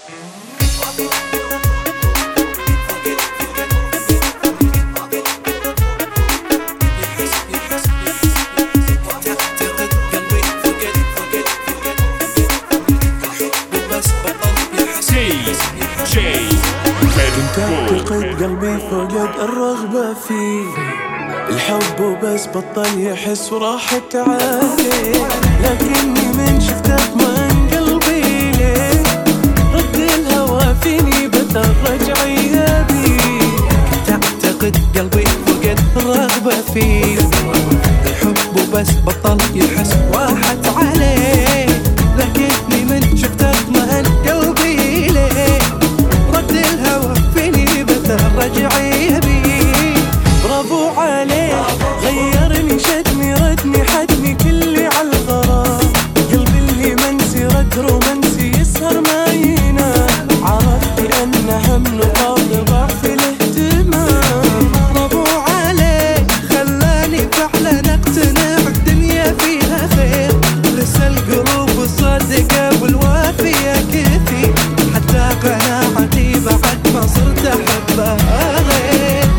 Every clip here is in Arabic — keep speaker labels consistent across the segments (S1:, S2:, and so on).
S1: تعتقد قلبي فقد الرغبة فيه، الحب وبس بطل يحس وراحت عليه، لكني من شفت اطمئن قلبي ليه، رد الهوى فيني بثر رجعي بيه. تعتقد قلبي فقد الرغبة فيه، الحب وبس بطل يحس وراحت عليه، لكني من شفت اطمئن قلبي ليه، رد الهوى فيني بثر رجعي بيه. برافو عليه غيرني شدني ردني حدني كلي عالغرام، قلبي اللي منسي رد رومانسي يسهر ما ينام، عرفت ان هم نقاط ضعف الاهتمام. برافو عليه خلاني فعلا اقتنع الدنيا فيها خير، لسه القلوب الصادقة والوافية كثير، حتى قناعتي بعد ما صرت احبها غير.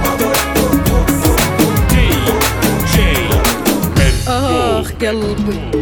S2: قلبي